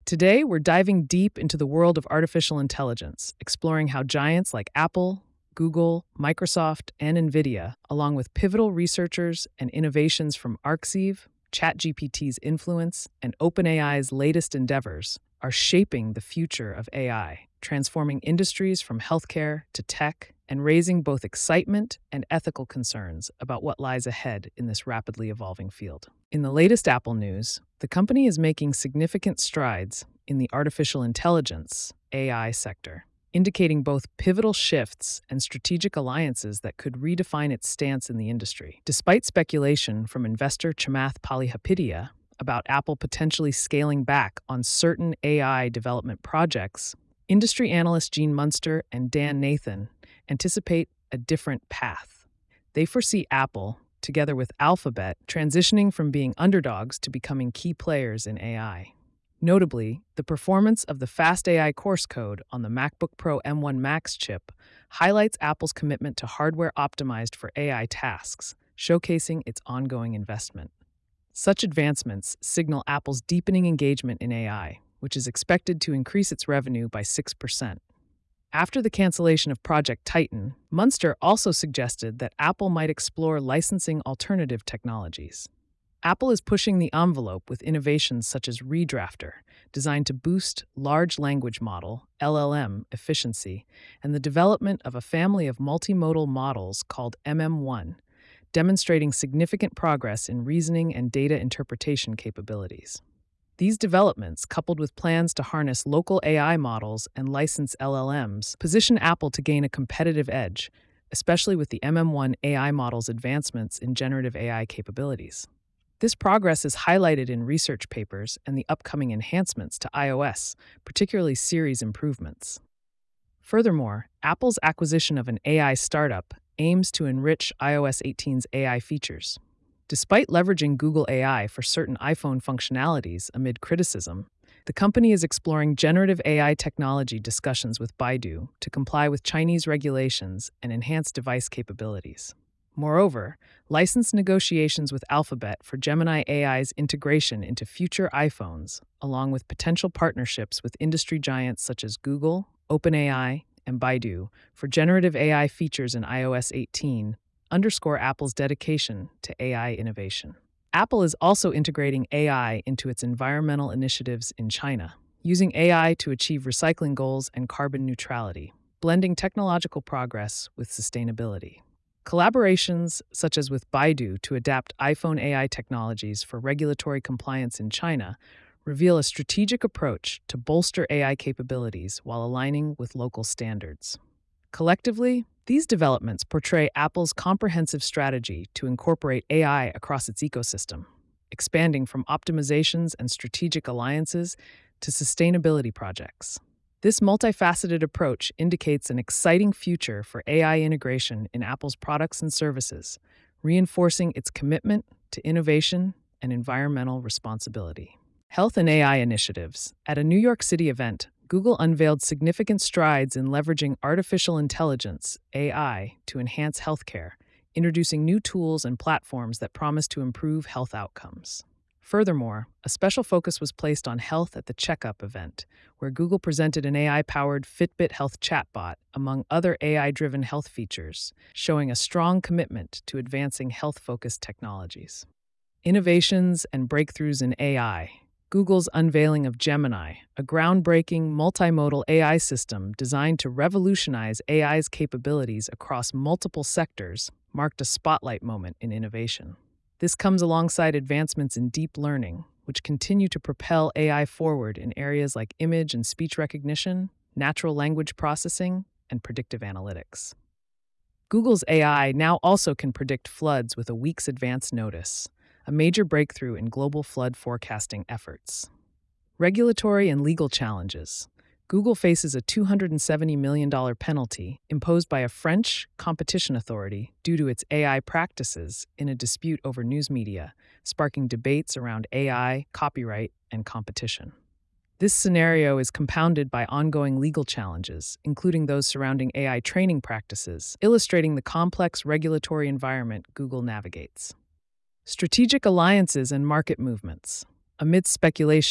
Today, we're diving deep into the world of artificial intelligence, exploring how giants like Apple, Google, Microsoft, and NVIDIA, along with pivotal researchers and innovations from Arxiv, ChatGPT's influence, and OpenAI's latest endeavors, are shaping the future of AI, transforming industries from healthcare to tech, and raising both excitement and ethical concerns about what lies ahead in this rapidly evolving field. In the latest Apple news, the company is making significant strides in the artificial intelligence AI sector, indicating both pivotal shifts and strategic alliances that could redefine its stance in the industry. Despite speculation from investor Chamath Palihapitiya about Apple potentially scaling back on certain AI development projects, industry analysts Gene Munster and Dan Nathan anticipate a different path. They foresee Apple, together with Alphabet, transitioning from being underdogs to becoming key players in AI. Notably, the performance of the Fast AI course code on the MacBook Pro M1 Max chip highlights Apple's commitment to hardware optimized for AI tasks, showcasing its ongoing investment. Such advancements signal Apple's deepening engagement in AI, which is expected to increase its revenue by 6%. After the cancellation of Project Titan, Munster also suggested that Apple might explore licensing alternative technologies. Apple is pushing the envelope with innovations such as Redrafter, designed to boost large language model (LLM) efficiency, and the development of a family of multimodal models called MM1, demonstrating significant progress in reasoning and data interpretation capabilities. These developments, coupled with plans to harness local AI models and license LLMs, position Apple to gain a competitive edge, especially with the MM1 AI model's advancements in generative AI capabilities. This progress is highlighted in research papers and the upcoming enhancements to iOS, particularly Siri's improvements. Furthermore, Apple's acquisition of an AI startup aims to enrich iOS 18's AI features. Despite leveraging Google AI for certain iPhone functionalities amid criticism, the company is exploring generative AI technology discussions with Baidu to comply with Chinese regulations and enhance device capabilities. Moreover, license negotiations with Alphabet for Gemini AI's integration into future iPhones, along with potential partnerships with industry giants such as Google, OpenAI, and Baidu for generative AI features in iOS 18, underscore Apple's dedication to AI innovation. Apple is also integrating AI into its environmental initiatives in China, using AI to achieve recycling goals and carbon neutrality, blending technological progress with sustainability. Collaborations, such as with Baidu to adapt iPhone AI technologies for regulatory compliance in China, reveal a strategic approach to bolster AI capabilities while aligning with local standards. Collectively, these developments portray Apple's comprehensive strategy to incorporate AI across its ecosystem, expanding from optimizations and strategic alliances to sustainability projects. This multifaceted approach indicates an exciting future for AI integration in Apple's products and services, reinforcing its commitment to innovation and environmental responsibility. Health and AI initiatives. At a New York City event, Google unveiled significant strides in leveraging artificial intelligence, AI, to enhance healthcare, introducing new tools and platforms that promise to improve health outcomes. Furthermore, a special focus was placed on health at the Checkup event, where Google presented an AI-powered Fitbit Health chatbot, among other AI-driven health features, showing a strong commitment to advancing health-focused technologies. Innovations and breakthroughs in AI. Google's unveiling of Gemini, a groundbreaking multimodal AI system designed to revolutionize AI's capabilities across multiple sectors, marked a spotlight moment in innovation. This comes alongside advancements in deep learning, which continue to propel AI forward in areas like image and speech recognition, natural language processing, and predictive analytics. Google's AI now also can predict floods with a week's advance notice, a major breakthrough in global flood forecasting efforts. Regulatory and legal challenges. Google faces a $270 million penalty imposed by a French competition authority due to its AI practices in a dispute over news media, sparking debates around AI, copyright, and competition. This scenario is compounded by ongoing legal challenges, including those surrounding AI training practices, illustrating the complex regulatory environment Google navigates. Strategic alliances and market movements. Amidst speculation,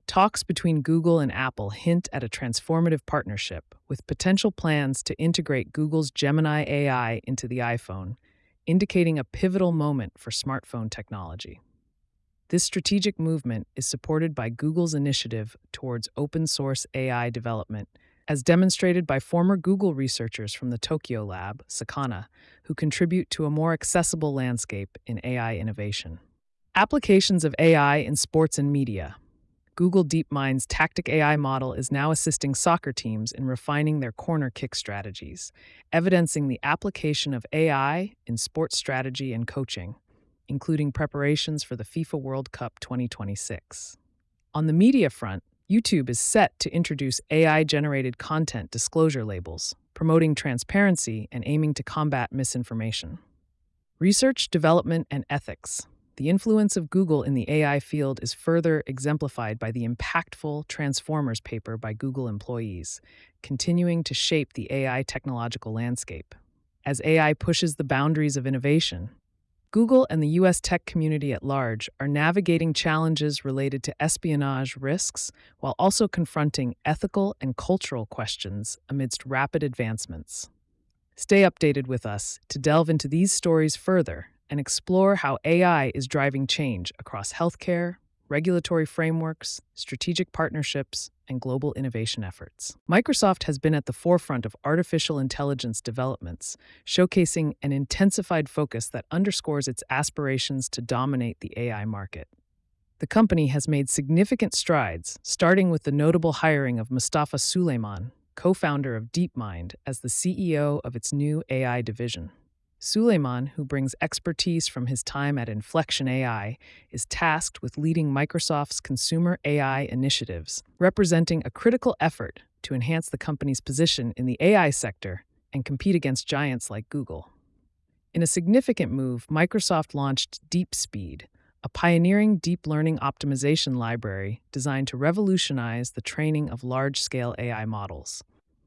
Talks between Google and Apple hint at a transformative partnership, with potential plans to integrate Google's Gemini AI into the iPhone, indicating a pivotal moment for smartphone technology. This strategic movement is supported by Google's initiative towards open source AI development, as demonstrated by former Google researchers from the Tokyo lab, Sakana, who contribute to a more accessible landscape in AI innovation. Applications of AI in sports and media. Google DeepMind's Tactic AI model is now assisting soccer teams in refining their corner kick strategies, evidencing the application of AI in sports strategy and coaching, including preparations for the FIFA World Cup 2026. On the media front, YouTube is set to introduce AI-generated content disclosure labels, promoting transparency and aiming to combat misinformation. Research, development, and ethics. The influence of Google in the AI field is further exemplified by the impactful Transformers paper by Google employees, continuing to shape the AI technological landscape. As AI pushes the boundaries of innovation, Google and the U.S. tech community at large are navigating challenges related to espionage risks while also confronting ethical and cultural questions amidst rapid advancements. Stay updated with us to delve into these stories further and explore how AI is driving change across healthcare, regulatory frameworks, strategic partnerships, and global innovation efforts. Microsoft has been at the forefront of artificial intelligence developments, showcasing an intensified focus that underscores its aspirations to dominate the AI market. The company has made significant strides, starting with the notable hiring of Mustafa Suleyman, co-founder of DeepMind, as the CEO of its new AI division. Suleyman, who brings expertise from his time at Inflection AI, is tasked with leading Microsoft's consumer AI initiatives, representing a critical effort to enhance the company's position in the AI sector and compete against giants like Google. In a significant move, Microsoft launched DeepSpeed, a pioneering deep learning optimization library designed to revolutionize the training of large-scale AI models.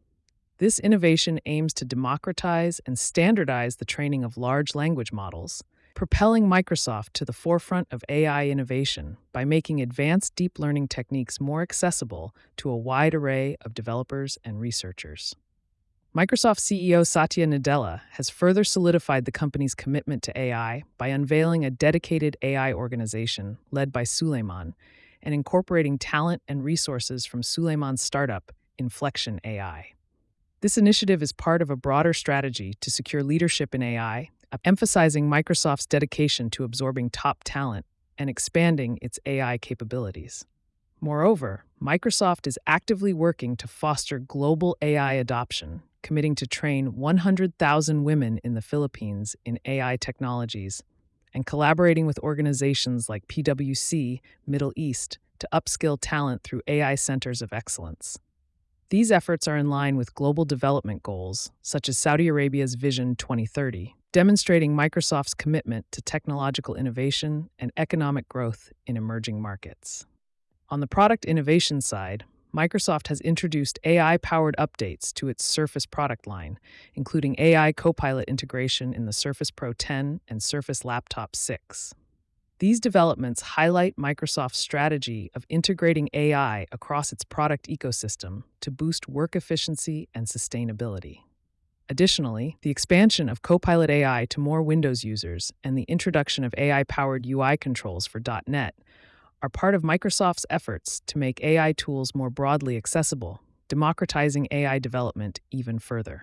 This innovation aims to democratize and standardize the training of large language models, propelling Microsoft to the forefront of AI innovation by making advanced deep learning techniques more accessible to a wide array of developers and researchers. Microsoft CEO Satya Nadella has further solidified the company's commitment to AI by unveiling a dedicated AI organization led by Suleyman and incorporating talent and resources from Suleyman's startup, Inflection AI. This initiative is part of a broader strategy to secure leadership in AI, emphasizing Microsoft's dedication to absorbing top talent and expanding its AI capabilities. Moreover, Microsoft is actively working to foster global AI adoption, committing to train 100,000 women in the Philippines in AI technologies, and collaborating with organizations like PwC Middle East to upskill talent through AI centers of excellence. These efforts are in line with global development goals, such as Saudi Arabia's Vision 2030, demonstrating Microsoft's commitment to technological innovation and economic growth in emerging markets. On the product innovation side, Microsoft has introduced AI-powered updates to its Surface product line, including AI Copilot integration in the Surface Pro 10 and Surface Laptop 6. These developments highlight Microsoft's strategy of integrating AI across its product ecosystem to boost work efficiency and sustainability. Additionally, the expansion of Copilot AI to more Windows users and the introduction of AI-powered UI controls for .NET are part of Microsoft's efforts to make AI tools more broadly accessible, democratizing AI development even further.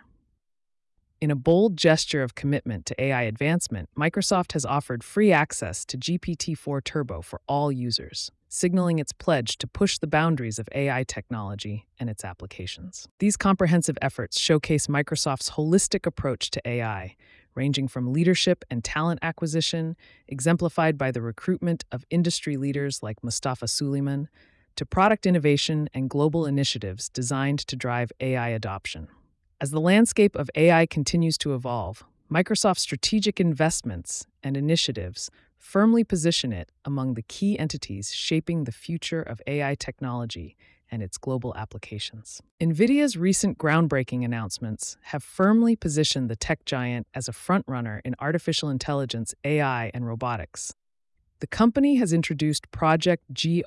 In a bold gesture of commitment to AI advancement, Microsoft has offered free access to GPT-4 Turbo for all users, signaling its pledge to push the boundaries of AI technology and its applications. These comprehensive efforts showcase Microsoft's holistic approach to AI, ranging from leadership and talent acquisition, exemplified by the recruitment of industry leaders like Mustafa Suleyman, to product innovation and global initiatives designed to drive AI adoption. As the landscape of AI continues to evolve, Microsoft's strategic investments and initiatives firmly position it among the key entities shaping the future of AI technology and its global applications. NVIDIA's recent groundbreaking announcements have firmly positioned the tech giant as a frontrunner in artificial intelligence, AI, and robotics. The company has introduced Project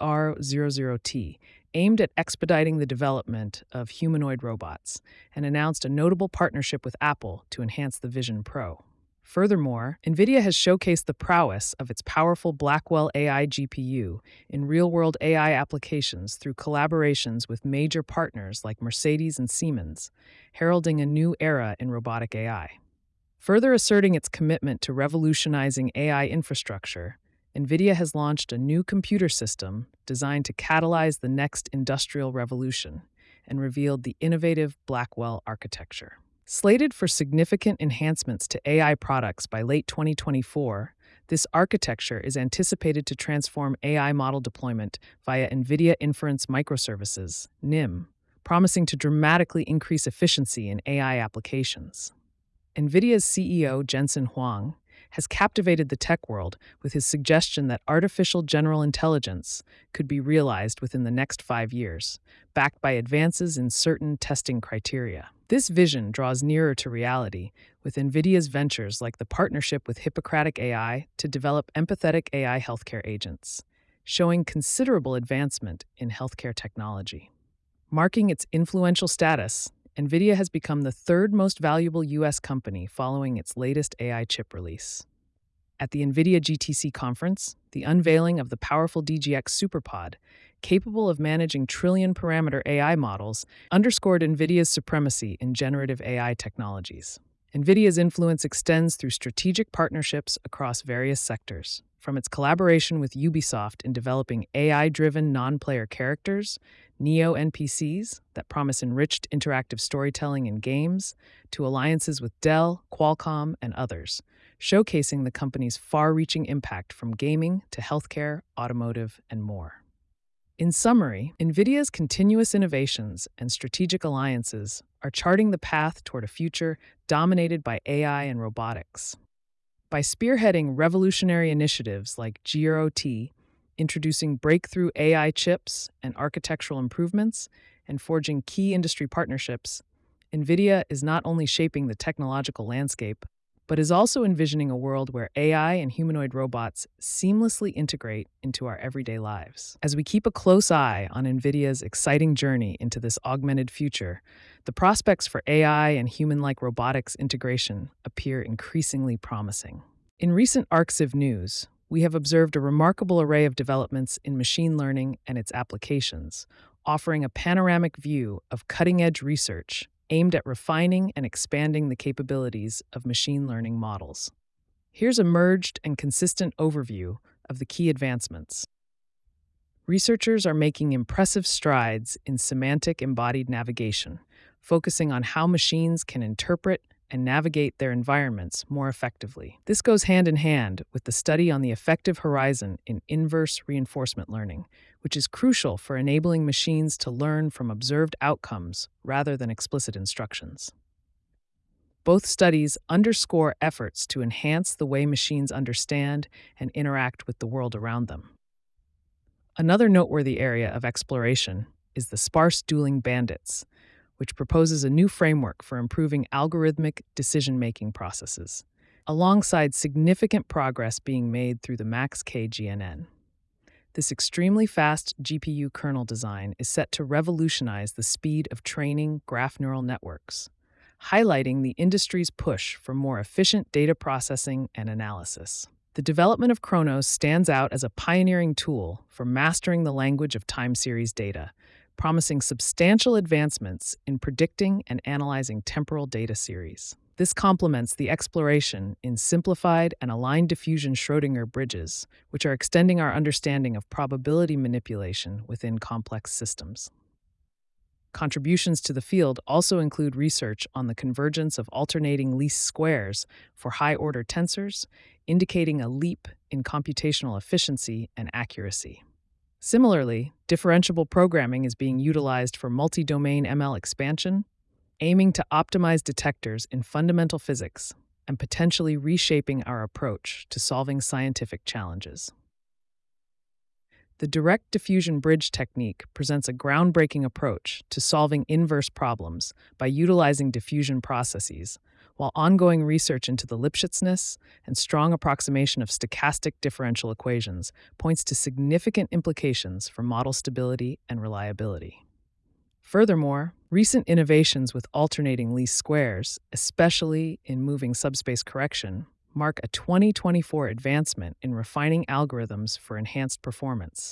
GR00T, aimed at expediting the development of humanoid robots, and announced a notable partnership with Apple to enhance the Vision Pro. Furthermore, NVIDIA has showcased the prowess of its powerful Blackwell AI GPU in real-world AI applications through collaborations with major partners like Mercedes and Siemens, heralding a new era in robotic AI. Further asserting its commitment to revolutionizing AI infrastructure, NVIDIA has launched a new computer system designed to catalyze the next industrial revolution and revealed the innovative Blackwell architecture. Slated for significant enhancements to AI products by late 2024, this architecture is anticipated to transform AI model deployment via NVIDIA Inference Microservices, NIM, promising to dramatically increase efficiency in AI applications. NVIDIA's CEO Jensen Huang has captivated the tech world with his suggestion that artificial general intelligence could be realized within the next 5 years, backed by advances in certain testing criteria. This vision draws nearer to reality, with NVIDIA's ventures like the partnership with Hippocratic AI to develop empathetic AI healthcare agents, showing considerable advancement in healthcare technology. Marking its influential status, NVIDIA has become the third most valuable U.S. company following its latest AI chip release. At the NVIDIA GTC conference, the unveiling of the powerful DGX SuperPod, capable of managing trillion-parameter AI models, underscored NVIDIA's supremacy in generative AI technologies. NVIDIA's influence extends through strategic partnerships across various sectors, from its collaboration with Ubisoft in developing AI-driven non-player characters, Neo NPCs that promise enriched interactive storytelling in games, to alliances with Dell, Qualcomm, and others, showcasing the company's far-reaching impact from gaming to healthcare, automotive, and more. In summary, NVIDIA's continuous innovations and strategic alliances are charting the path toward a future dominated by AI and robotics. By spearheading revolutionary initiatives like GROT, introducing breakthrough AI chips and architectural improvements, and forging key industry partnerships, NVIDIA is not only shaping the technological landscape, but is also envisioning a world where AI and humanoid robots seamlessly integrate into our everyday lives. As we keep a close eye on NVIDIA's exciting journey into this augmented future, the prospects for AI and human-like robotics integration appear increasingly promising. In recent ArcSiv news, we have observed a remarkable array of developments in machine learning and its applications, offering a panoramic view of cutting-edge research aimed at refining and expanding the capabilities of machine learning models. Here's a merged and consistent overview of the key advancements. Researchers are making impressive strides in semantic embodied navigation, focusing on how machines can interpret and navigate their environments more effectively. This goes hand in hand with the study on the effective horizon in inverse reinforcement learning, which is crucial for enabling machines to learn from observed outcomes rather than explicit instructions. Both studies underscore efforts to enhance the way machines understand and interact with the world around them. Another noteworthy area of exploration is the sparse dueling bandits, which proposes a new framework for improving algorithmic decision-making processes, alongside significant progress being made through the Max-K GNN. This extremely fast GPU kernel design is set to revolutionize the speed of training graph neural networks, highlighting the industry's push for more efficient data processing and analysis. The development of Chronos stands out as a pioneering tool for mastering the language of time series data, promising substantial advancements in predicting and analyzing temporal data series. This complements the exploration in simplified and aligned diffusion Schrödinger bridges, which are extending our understanding of probability manipulation within complex systems. Contributions to the field also include research on the convergence of alternating least squares for high-order tensors, indicating a leap in computational efficiency and accuracy. Similarly, differentiable programming is being utilized for multi-domain ML expansion, aiming to optimize detectors in fundamental physics and potentially reshaping our approach to solving scientific challenges. The direct diffusion bridge technique presents a groundbreaking approach to solving inverse problems by utilizing diffusion processes, while ongoing research into the Lipschitzness and strong approximation of stochastic differential equations points to significant implications for model stability and reliability. Furthermore, recent innovations with alternating least squares, especially in moving subspace correction, mark a 2024 advancement in refining algorithms for enhanced performance.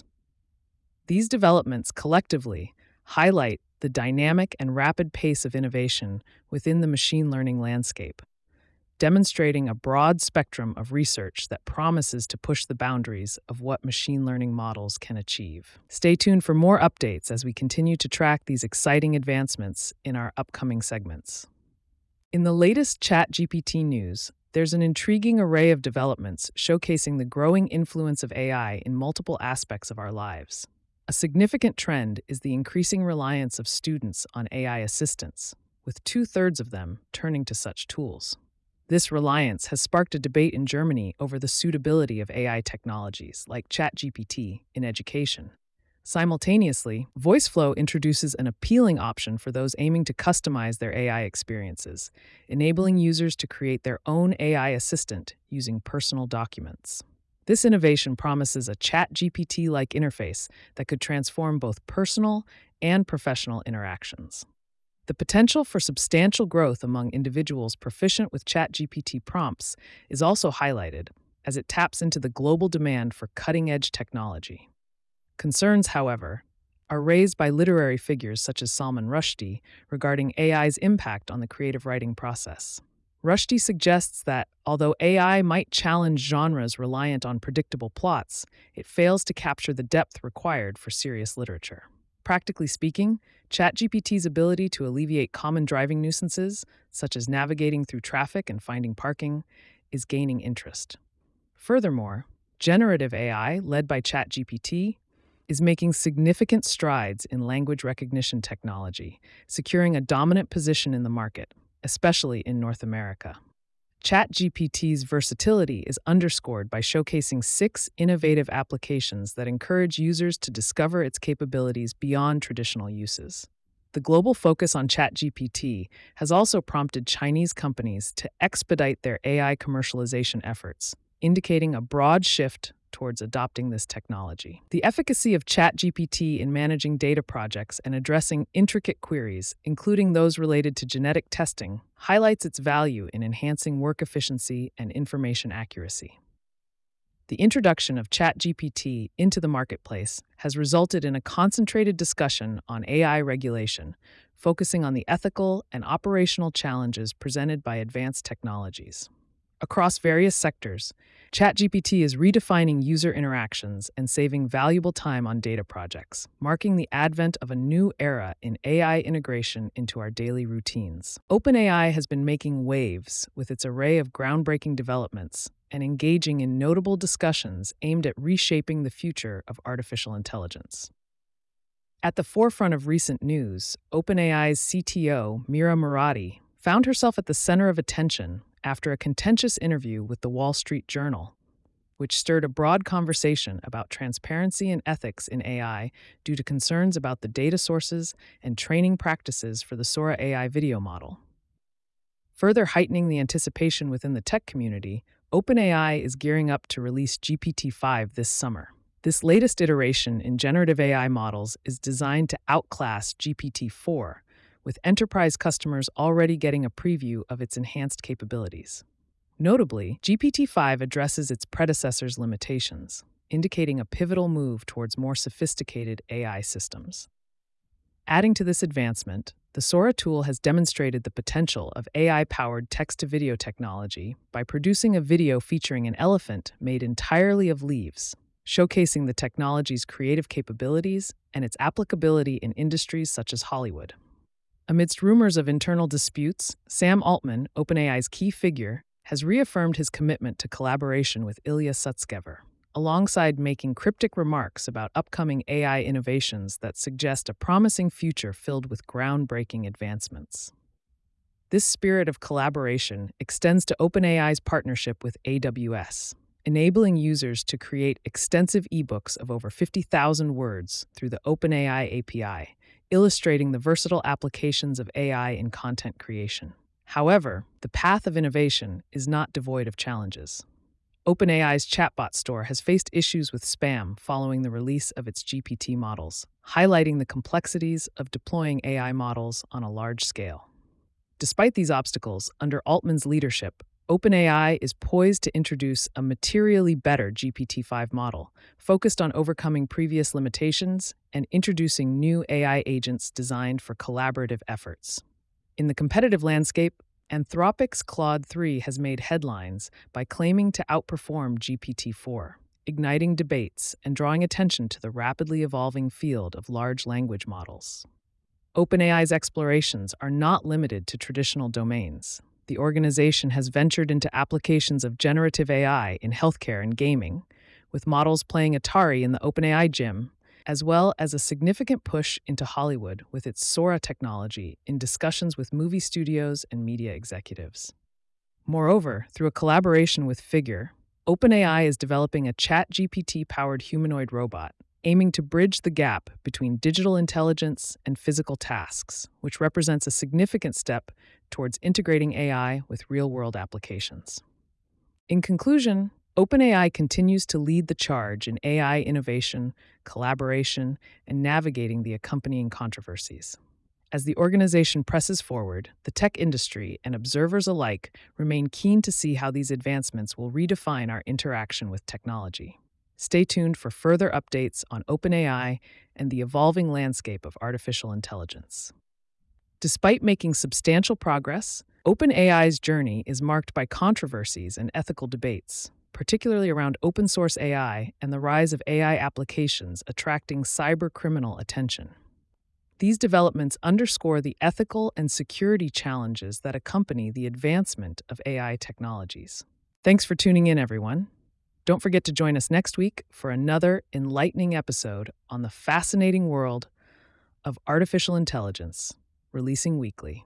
These developments collectively highlight the dynamic and rapid pace of innovation within the machine learning landscape, demonstrating a broad spectrum of research that promises to push the boundaries of what machine learning models can achieve. Stay tuned for more updates as we continue to track these exciting advancements in our upcoming segments. In the latest ChatGPT news, there's an intriguing array of developments showcasing the growing influence of AI in multiple aspects of our lives. A significant trend is the increasing reliance of students on AI assistants, with 2/3 of them turning to such tools. This reliance has sparked a debate in Germany over the suitability of AI technologies like ChatGPT in education. Simultaneously, VoiceFlow introduces an appealing option for those aiming to customize their AI experiences, enabling users to create their own AI assistant using personal documents. This innovation promises a ChatGPT-like interface that could transform both personal and professional interactions. The potential for substantial growth among individuals proficient with ChatGPT prompts is also highlighted, as it taps into the global demand for cutting-edge technology. Concerns, however, are raised by literary figures such as Salman Rushdie regarding AI's impact on the creative writing process. Rushdie suggests that, although AI might challenge genres reliant on predictable plots, it fails to capture the depth required for serious literature. Practically speaking, ChatGPT's ability to alleviate common driving nuisances, such as navigating through traffic and finding parking, is gaining interest. Furthermore, generative AI, led by ChatGPT, is making significant strides in language recognition technology, securing a dominant position in the market, especially in North America. ChatGPT's versatility is underscored by showcasing 6 innovative applications that encourage users to discover its capabilities beyond traditional uses. The global focus on ChatGPT has also prompted Chinese companies to expedite their AI commercialization efforts, indicating a broad shift towards adopting this technology. The efficacy of ChatGPT in managing data projects and addressing intricate queries, including those related to genetic testing, highlights its value in enhancing work efficiency and information accuracy. The introduction of ChatGPT into the marketplace has resulted in a concentrated discussion on AI regulation, focusing on the ethical and operational challenges presented by advanced technologies. Across various sectors, ChatGPT is redefining user interactions and saving valuable time on data projects, marking the advent of a new era in AI integration into our daily routines. OpenAI has been making waves with its array of groundbreaking developments and engaging in notable discussions aimed at reshaping the future of artificial intelligence. At the forefront of recent news, OpenAI's CTO, Mira Murati, found herself at the center of attention after a contentious interview with the Wall Street Journal, which stirred a broad conversation about transparency and ethics in AI due to concerns about the data sources and training practices for the Sora AI video model. Further heightening the anticipation within the tech community, OpenAI is gearing up to release GPT-5 this summer. This latest iteration in generative AI models is designed to outclass GPT-4, with enterprise customers already getting a preview of its enhanced capabilities. Notably, GPT-5 addresses its predecessor's limitations, indicating a pivotal move towards more sophisticated AI systems. Adding to this advancement, the Sora tool has demonstrated the potential of AI-powered text-to-video technology by producing a video featuring an elephant made entirely of leaves, showcasing the technology's creative capabilities and its applicability in industries such as Hollywood. Amidst rumors of internal disputes, Sam Altman, OpenAI's key figure, has reaffirmed his commitment to collaboration with Ilya Sutskever, alongside making cryptic remarks about upcoming AI innovations that suggest a promising future filled with groundbreaking advancements. This spirit of collaboration extends to OpenAI's partnership with AWS, enabling users to create extensive ebooks of over 50,000 words through the OpenAI API, illustrating the versatile applications of AI in content creation. However, the path of innovation is not devoid of challenges. OpenAI's chatbot store has faced issues with spam following the release of its GPT models, highlighting the complexities of deploying AI models on a large scale. Despite these obstacles, under Altman's leadership, OpenAI is poised to introduce a materially better GPT-5 model, focused on overcoming previous limitations and introducing new AI agents designed for collaborative efforts. In the competitive landscape, Anthropic's Claude 3 has made headlines by claiming to outperform GPT-4, igniting debates and drawing attention to the rapidly evolving field of large language models. OpenAI's explorations are not limited to traditional domains. The organization has ventured into applications of generative AI in healthcare and gaming, with models playing Atari in the OpenAI Gym, as well as a significant push into Hollywood with its Sora technology in discussions with movie studios and media executives. Moreover, through a collaboration with Figure, OpenAI is developing a ChatGPT-powered humanoid robot, aiming to bridge the gap between digital intelligence and physical tasks, which represents a significant step towards integrating AI with real-world applications. In conclusion, OpenAI continues to lead the charge in AI innovation, collaboration, and navigating the accompanying controversies. As the organization presses forward, the tech industry and observers alike remain keen to see how these advancements will redefine our interaction with technology. Stay tuned for further updates on OpenAI and the evolving landscape of artificial intelligence. Despite making substantial progress, OpenAI's journey is marked by controversies and ethical debates, particularly around open source AI and the rise of AI applications attracting cybercriminal attention. These developments underscore the ethical and security challenges that accompany the advancement of AI technologies. Thanks for tuning in, everyone. Don't forget to join us next week for another enlightening episode on the fascinating world of artificial intelligence, releasing weekly.